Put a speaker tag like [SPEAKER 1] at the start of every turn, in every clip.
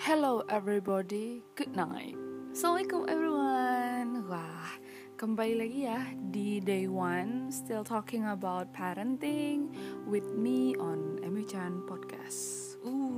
[SPEAKER 1] Hello everybody, good night. Assalamualaikum everyone. Wah, kembali lagi ya di day 1, still talking about parenting with me on Emi Chan Podcast.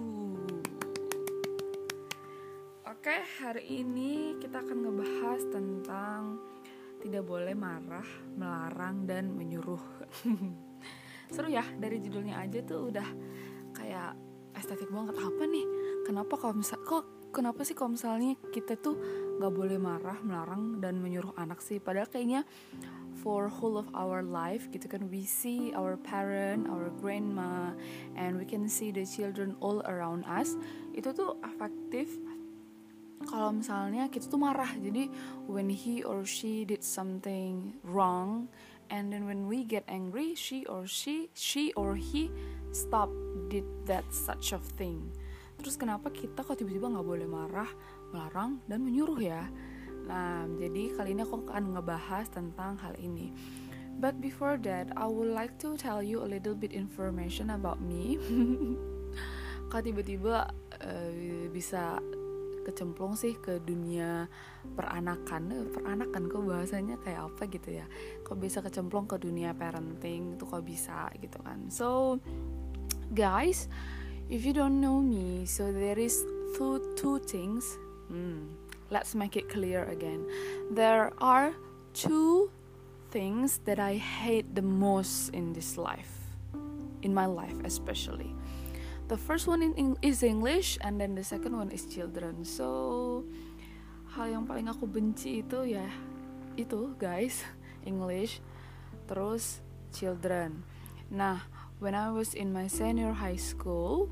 [SPEAKER 1] Oke, hari ini kita akan ngebahas tentang tidak boleh marah, melarang, dan menyuruh. Seru ya, dari judulnya aja tuh udah kayak estetik banget. Apa nih? Kenapa sih kalau misalnya kita tuh nggak boleh marah, melarang, dan menyuruh anak sih? Padahal kayaknya for whole of our life gitu kan, we see our parent, our grandma, and we can see the children all around us. Itu tuh efektif kalau misalnya kita tuh marah. Jadi when he or she did something wrong, and then when we get angry, she or he stop did that such of thing. Terus kenapa kita kok tiba-tiba gak boleh marah, melarang, dan menyuruh ya? Nah, jadi kali ini aku akan ngebahas tentang hal ini. But before that, I would like to tell you a little bit information about me. Kok tiba-tiba bisa kecemplung sih ke dunia peranakan kok bahasanya kayak apa gitu ya? Kok bisa kecemplung ke dunia parenting, itu kok bisa gitu kan? So, guys, if you don't know me, so there is two things. Let's make it clear again. There are two things that I hate the most in this life, in my life especially. The first one is English, and then the second one is children. So, hal yang paling aku benci itu ya itu, guys, English, terus children. Nah, when I was in my senior high school,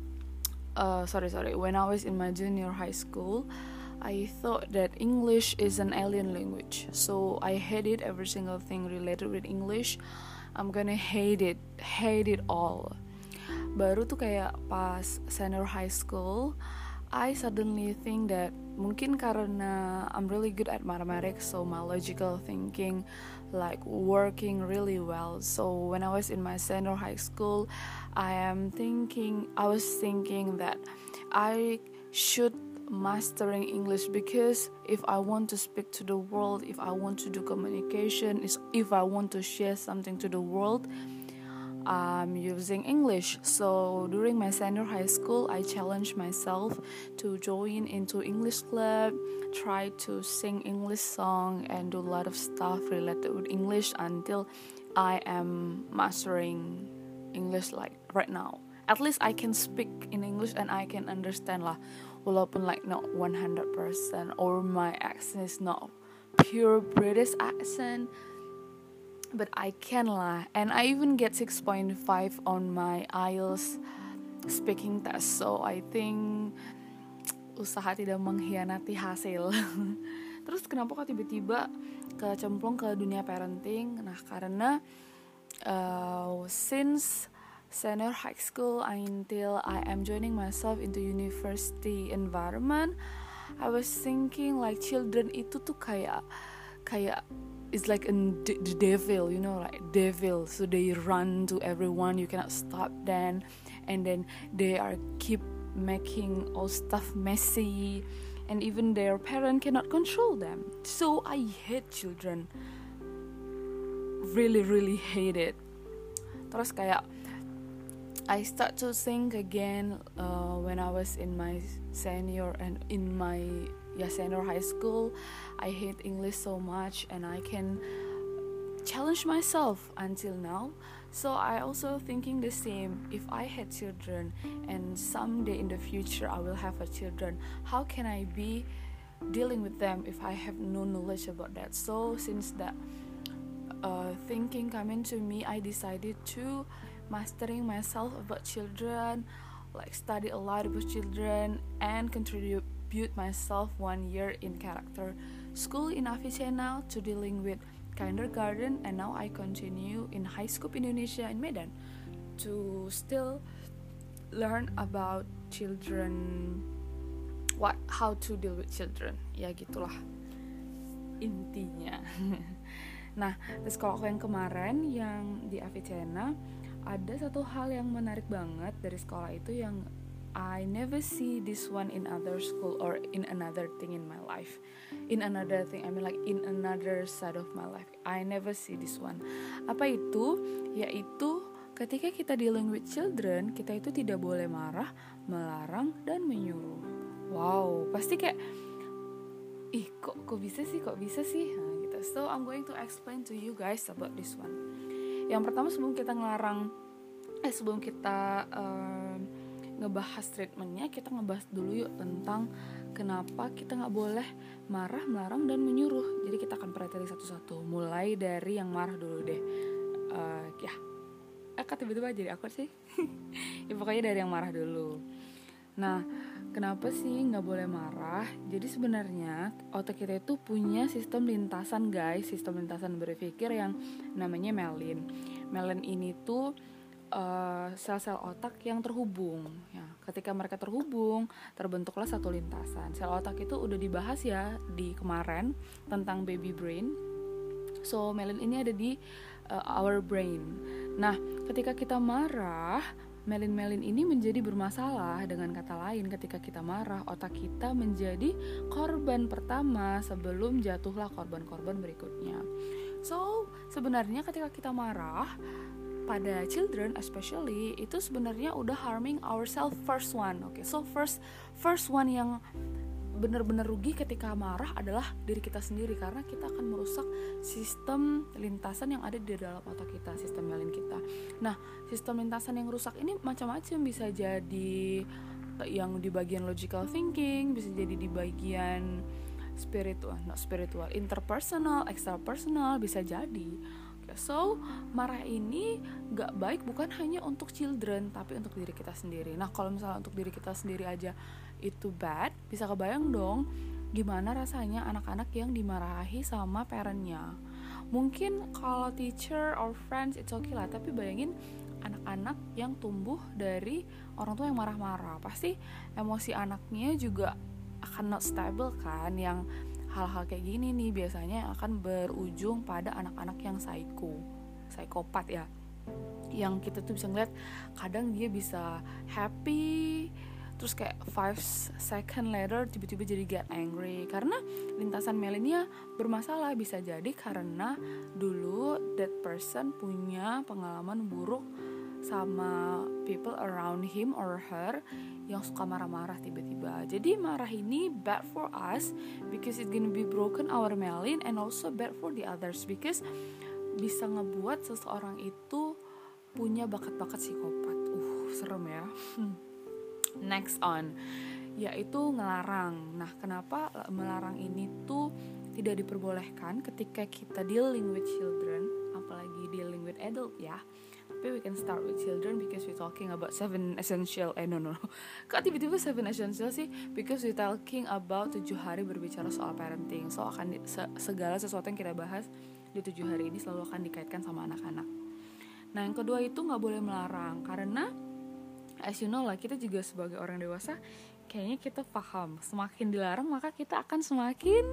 [SPEAKER 1] when I was in my junior high school, I thought that English is an alien language. So I hated every single thing related with English. I'm gonna hate it all. Baru tuh kayak pas senior high school, I suddenly think that mungkin karena I'm really good at mathematics, so my logical thinking like working really well. So when I was in my senior high school, I was thinking that I should mastering English, because if I want to speak to the world, if I want to do communication, if I want to share something to the world, I'm using English. So during my senior high school, I challenged myself to join into English club, try to sing English song, and do a lot of stuff related with English until I am mastering English like right now. At least I can speak in English and I can understand lah, walaupun like not 100% or my accent is not pure British accent, but I can lah. And I even get 6.5 on my IELTS speaking test. So I think usaha tidak mengkhianati hasil. Terus kenapa kok tiba-tiba kecemplung ke dunia parenting? Nah, karena since senior high school until I am joining myself into university environment, I was thinking like children itu tuh kayak it's like the devil, you know, like devil. So they run to everyone, you cannot stop them, and then they are keep making all stuff messy, and even their parent cannot control them. So I hate children, really hate it. Terus kayak I start to think again when I was in my senior high school. I hate English so much, and I can challenge myself until now. So I also thinking the same. If I had children and someday in the future I will have a children, how can I be dealing with them if I have no knowledge about that? So since that thinking coming to me, I decided to mastering myself about children, like study a lot about children, and contribute myself 1 year in character school in Avicenna to dealing with kindergarten, and now I continue in High School Indonesia in Medan to still learn about children, how to deal with children. Ya gitulah intinya. Nah, terus kalau yang kemarin yang di Avicenna, ada satu hal yang menarik banget dari sekolah itu yang I never see this one in other school or in another thing in my life. In another thing, I mean like in another side of my life. I never see this one. Apa itu? Yaitu ketika kita dealing with children, kita itu tidak boleh marah, melarang, dan menyuruh. Wow, pasti kayak, ih kok bisa sih? Nah, gitu. So I'm going to explain to you guys about this one. Yang pertama sebelum kita ngebahas treatmentnya, kita ngebahas dulu yuk tentang kenapa kita nggak boleh marah, melarang, dan menyuruh. Jadi kita akan perhatiin satu-satu, mulai dari yang marah dulu deh. Tiba-tiba jadi awkward sih. Ya pokoknya dari yang marah dulu. Nah, kenapa sih nggak boleh marah? Jadi sebenarnya otak kita itu punya sistem lintasan guys, sistem lintasan berpikir yang namanya myelin. Myelin ini tuh sel-sel otak yang terhubung. Ya, ketika mereka terhubung, terbentuklah satu lintasan. Sel otak itu udah dibahas ya di kemarin tentang baby brain. So myelin ini ada di our brain. Nah, ketika kita marah, myelin ini menjadi bermasalah. Dengan kata lain, ketika kita marah, otak kita menjadi korban pertama sebelum jatuhlah korban-korban berikutnya. So, sebenarnya ketika kita marah, pada children especially, itu sebenarnya udah harming ourselves first one. Okay, so first one yang benar-benar rugi ketika marah adalah diri kita sendiri, karena kita akan merusak sistem lintasan yang ada di dalam otak kita, sistem myelin kita. Nah, sistem lintasan yang rusak ini macam-macam, bisa jadi yang di bagian logical thinking, bisa jadi di bagian spiritual, interpersonal, extrapersonal, bisa jadi. So, marah ini gak baik bukan hanya untuk children, tapi untuk diri kita sendiri. Nah, kalau misalnya untuk diri kita sendiri aja itu bad, bisa kebayang dong gimana rasanya anak-anak yang dimarahi sama parentnya. Mungkin kalau teacher or friends it's okay lah, tapi bayangin anak-anak yang tumbuh dari orang tua yang marah-marah, pasti emosi anaknya juga akan not stable kan. Yang hal-hal kayak gini nih biasanya akan berujung pada anak-anak yang psikopat ya, yang kita tuh bisa ngeliat kadang dia bisa happy, terus kayak 5 second later tiba-tiba jadi get angry karena lintasan myelinnya bermasalah. Bisa jadi karena dulu that person punya pengalaman buruk sama people around him or her yang suka marah-marah tiba-tiba. Jadi marah ini bad for us because it gonna be broken our myelin, and also bad for the others because bisa ngebuat seseorang itu punya bakat-bakat psikopat. Serem ya. Next on, yaitu ngelarang. Nah, kenapa melarang ini tuh tidak diperbolehkan ketika kita dealing with children, apalagi dealing with adult ya. Tapi we can start with children because we're talking about 7 essential. Kok tiba-tiba 7 essential sih? Because we're talking about 7 hari berbicara soal parenting. So akan segala sesuatu yang kita bahas di 7 hari ini selalu akan dikaitkan sama anak-anak. Nah, yang kedua itu gak boleh melarang, karena as you know lah, kita juga sebagai orang dewasa kayaknya kita paham, semakin dilarang maka kita akan semakin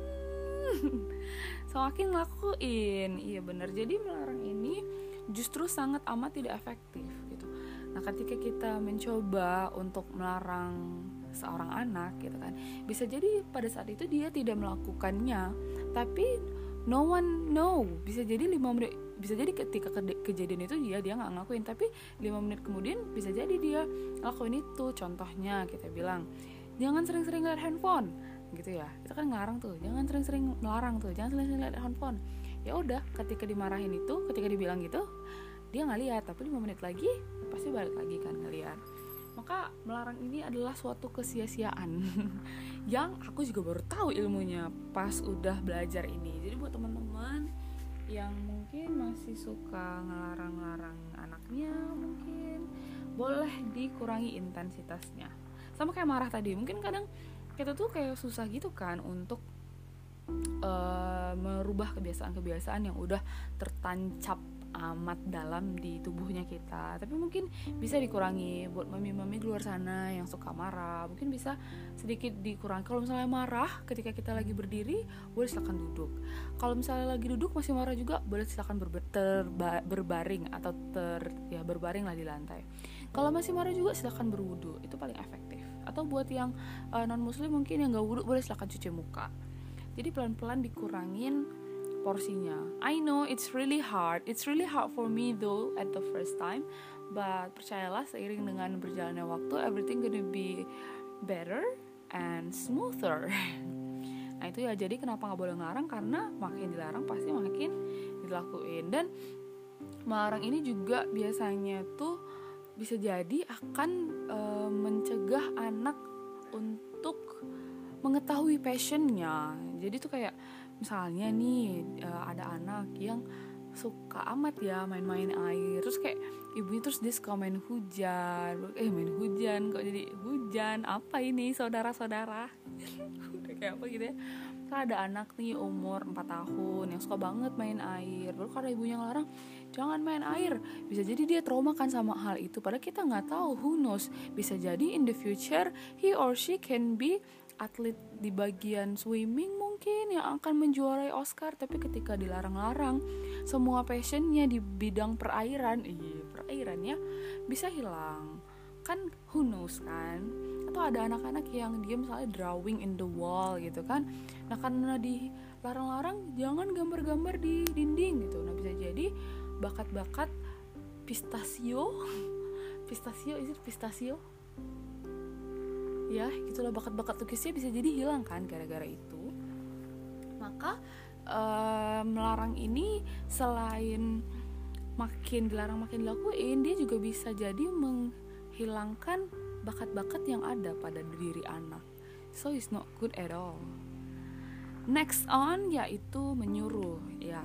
[SPEAKER 1] ngelakuin. Iya benar. Jadi melarang ini justru sangat amat tidak efektif gitu. Nah, ketika kita mencoba untuk melarang seorang anak gitu kan, bisa jadi pada saat itu dia tidak melakukannya, tapi no one know. Bisa jadi 5 menit, bisa jadi ketika kejadian itu dia nggak ngelakuin, tapi 5 menit kemudian bisa jadi dia ngelakuin itu. Contohnya kita bilang jangan sering-sering lihat handphone gitu ya, kita kan ngelarang tuh, jangan sering-sering melarang tuh, jangan sering-sering lihat handphone. Ya udah, ketika dimarahin itu, ketika dibilang gitu, dia nggak lihat, tapi 5 menit lagi pasti balik lagi kan ngeliat. Maka melarang ini adalah suatu kesia-siaan yang aku juga baru tahu ilmunya pas udah belajar ini. Jadi buat teman-teman yang mungkin masih suka ngelarang-larang anaknya, mungkin boleh dikurangi intensitasnya. Sama kayak marah tadi, mungkin kadang kita tuh kayak susah gitu kan untuk merubah kebiasaan-kebiasaan yang udah tertancap amat dalam di tubuhnya kita. Tapi mungkin bisa dikurangi. Buat mami-mami di luar sana yang suka marah, mungkin bisa sedikit dikurangi. Kalau misalnya marah ketika kita lagi berdiri, boleh silakan duduk. Kalau misalnya lagi duduk masih marah juga, boleh silakan berbaring atau berbaring lah di lantai. Kalau masih marah juga silakan berwudu, itu paling efektif. Atau buat yang non muslim mungkin yang gak wudu, boleh silakan cuci muka. Jadi pelan-pelan dikurangin porsinya. I know it's really hard for me though at the first time, but percayalah seiring dengan berjalannya waktu, everything gonna be better and smoother. Nah itu ya, jadi kenapa gak boleh ngelarang, karena makin dilarang pasti makin dilakuin. Dan melarang ini juga biasanya tuh bisa jadi akan mencegah anak untuk mengetahui passionnya. Jadi tuh kayak misalnya nih ada anak yang suka amat ya main-main air, terus kayak ibunya terus dia suka main hujan kok jadi hujan, apa ini saudara-saudara udah kayak apa gitu ya. Kan ada anak nih umur 4 tahun yang suka banget main air, baru karena ibunya ngelarang jangan main air, bisa jadi dia trauma kan sama hal itu. Padahal kita nggak tahu, who knows, bisa jadi in the future he or she can be atlet di bagian swimming mungkin yang akan menjuarai Oscar. Tapi ketika dilarang-larang semua passionnya di bidang perairan ya bisa hilang kan, who knows kan. Atau ada anak-anak yang dia misalnya drawing in the wall gitu kan, nah karena dilarang-larang jangan gambar-gambar di dinding gitu, nah bisa jadi bakat-bakat pistachio ya gitulah, bakat-bakat lukisnya bisa jadi hilang kan gara-gara itu. Maka melarang ini selain makin dilarang makin dilakuin, dia juga bisa jadi menghilangkan bakat-bakat yang ada pada diri anak. So it's not good at all. Next on yaitu menyuruh ya.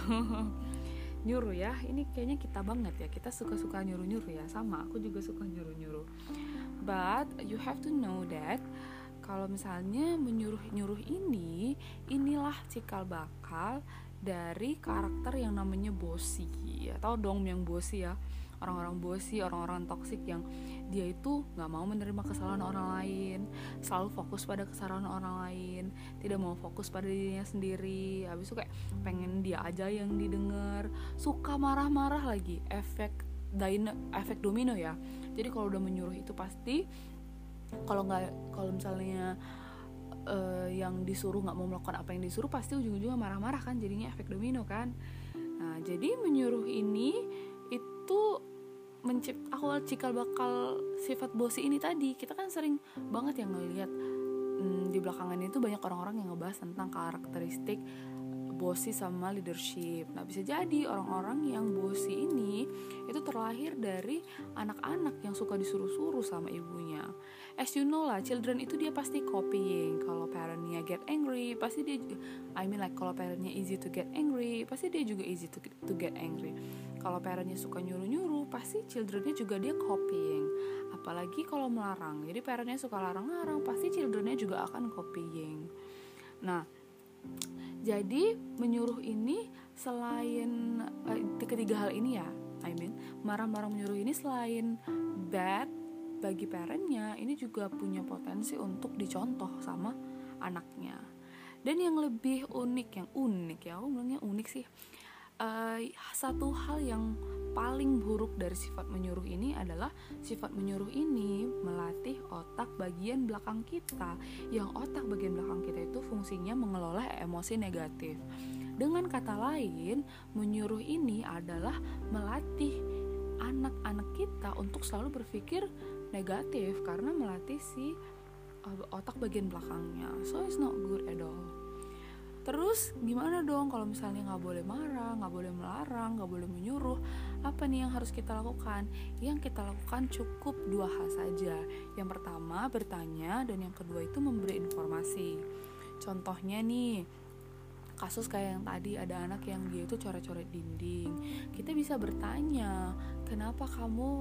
[SPEAKER 1] Nyuruh ya, ini kayaknya kita banget ya, kita suka-suka nyuruh-nyuruh ya, sama aku juga suka nyuruh-nyuruh. But you have to know that kalau misalnya menyuruh-nyuruh inilah cikal bakal dari karakter yang namanya bossy. Ya, tahu dong yang bossy ya, orang-orang bossy, orang-orang toksik yang dia itu gak mau menerima kesalahan orang lain, selalu fokus pada kesalahan orang lain, tidak mau fokus pada dirinya sendiri. Habis itu kayak pengen dia aja yang didengar, suka marah-marah lagi, efek domino ya. Jadi kalau udah menyuruh itu pasti kalau misalnya yang disuruh nggak mau melakukan apa yang disuruh, pasti ujung-ujungnya marah-marah kan, jadinya efek domino kan. Nah jadi menyuruh ini itu awal cikal bakal sifat bossy ini tadi. Kita kan sering banget yang ngelihat di belakangan itu banyak orang-orang yang ngebahas tentang karakteristik bossy sama leadership. Nah bisa jadi orang-orang yang bossy ini itu terlahir dari anak-anak yang suka disuruh-suruh sama ibunya. As you know lah, children itu dia pasti copying. Kalau parentnya get angry, pasti dia kalau parentnya easy to get angry, pasti dia juga easy to get angry. Kalau parentnya suka nyuruh-nyuruh, pasti childrennya juga dia copying. Apalagi kalau melarang, jadi parentnya suka larang-larang, pasti childrennya juga akan copying. Nah jadi menyuruh ini selain ketiga hal ini ya, marah-marah menyuruh ini selain bad bagi parentnya, ini juga punya potensi untuk dicontoh sama anaknya. Dan yang lebih unik aku bilangnya unik sih, satu hal yang paling buruk dari sifat menyuruh ini adalah sifat menyuruh ini melatih otak bagian belakang kita, yang otak bagian belakang kita itu fungsinya mengelola emosi negatif. Dengan kata lain, menyuruh ini adalah melatih anak-anak kita untuk selalu berpikir negatif karena melatih si otak bagian belakangnya. So it's not good at all. Terus gimana dong kalau misalnya gak boleh marah, gak boleh melarang, gak boleh menyuruh? Apa nih yang harus kita lakukan? Yang kita lakukan cukup 2 hal saja. Yang pertama bertanya, dan yang kedua itu memberi informasi. Contohnya nih, kasus kayak yang tadi ada anak yang dia itu coret-coret dinding. Kita bisa bertanya, kenapa kamu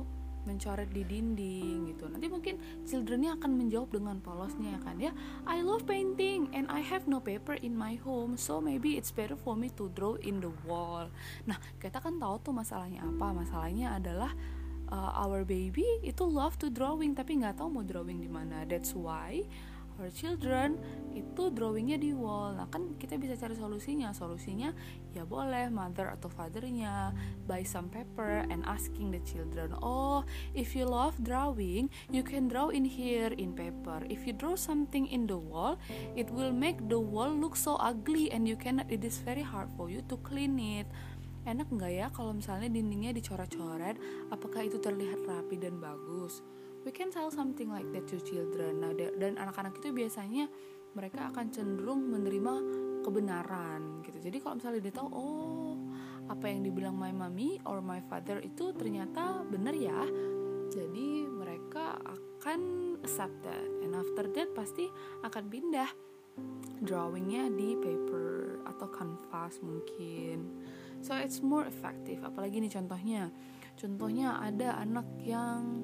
[SPEAKER 1] mencoret di dinding gitu. Nanti mungkin childrennya akan menjawab dengan polosnya kan ya, I love painting and I have no paper in my home, so maybe it's better for me to draw in the wall. Nah, kita kan tahu tuh masalahnya apa. Masalahnya adalah our baby itu love to drawing tapi nggak tahu mau drawing di mana. That's why our children itu drawingnya di wall. Nah kan kita bisa cari solusinya ya boleh mother atau fathernya buy some paper and asking the children, oh if you love drawing you can draw in here in paper. If you draw something in the wall it will make the wall look so ugly and it is very hard for you to clean it. Enak nggak ya kalau misalnya dindingnya dicoret-coret, apakah itu terlihat rapi dan bagus? We can tell something like that to children. Nah, dan anak-anak itu biasanya mereka akan cenderung menerima kebenaran gitu. Jadi kalau misalnya dia tahu, oh apa yang dibilang my mommy or my father itu ternyata benar ya, jadi mereka akan accept that. And after that pasti akan pindah drawingnya di paper atau canvas mungkin. So it's more effective. Apalagi nih contohnya ada anak yang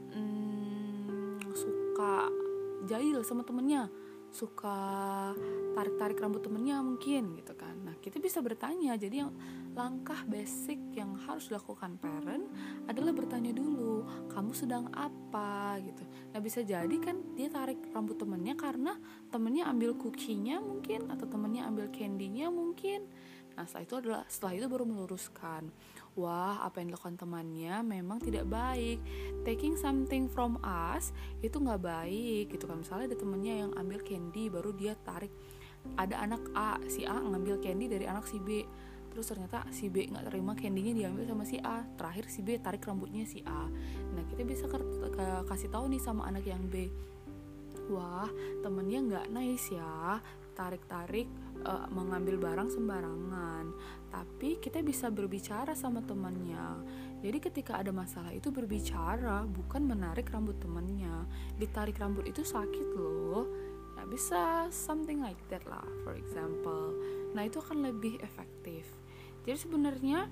[SPEAKER 1] suka jahil sama temennya, suka tarik-tarik rambut temennya mungkin gitu kan. Nah kita bisa bertanya. Jadi yang langkah basic yang harus dilakukan parent adalah bertanya dulu, kamu sedang apa gitu. Nah bisa jadi kan dia tarik rambut temennya karena temennya ambil cookie-nya mungkin, atau temennya ambil candy-nya mungkin. Nah setelah itu baru meluruskan, wah apa yang dilakukan temannya memang tidak baik. Taking something from us itu nggak baik gitu kan. Misalnya ada temannya yang ambil candy baru dia tarik. Ada anak A, si A ngambil candy dari anak si B, terus ternyata si B nggak terima candy-nya diambil sama si A. Terakhir si B tarik rambutnya si A. Nah kita bisa kasih tahu nih sama anak yang B, wah temennya nggak nice ya, tarik-tarik mengambil barang sembarangan. Tapi kita bisa berbicara sama temannya. Jadi ketika ada masalah itu berbicara, bukan menarik rambut temannya. Ditarik rambut itu sakit loh. Nah bisa something like that lah, for example. Nah itu akan lebih efektif. Jadi sebenarnya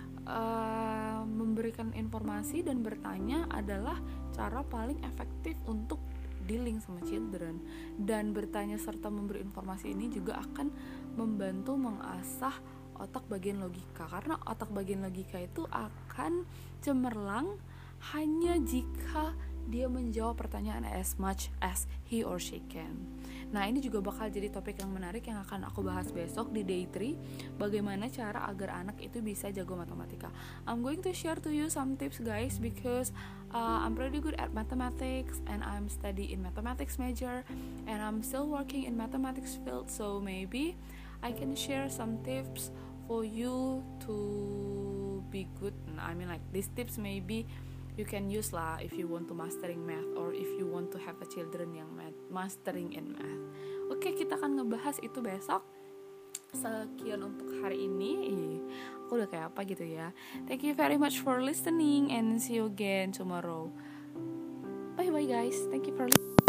[SPEAKER 1] memberikan informasi dan bertanya adalah cara paling efektif untuk dealing sama children. Dan bertanya serta memberi informasi ini juga akan membantu mengasah otak bagian logika, karena otak bagian logika itu akan cemerlang hanya jika dia menjawab pertanyaan as much as he or she can. Nah ini juga bakal jadi topik yang menarik yang akan aku bahas besok di day 3, bagaimana cara agar anak itu bisa jago matematika. I'm going to share to you some tips guys, because I'm pretty good at mathematics and I'm study in mathematics major and I'm still working in mathematics field, so maybe I can share some tips for you to be good. I mean like these tips maybe you can use lah if you want to mastering math or if you want to have a children yang mastering in math. Oke, kita akan ngebahas itu besok. Sekian untuk hari ini. Aku udah kayak apa gitu ya. Thank you very much for listening and see you again tomorrow. Bye bye guys. Thank you for listening.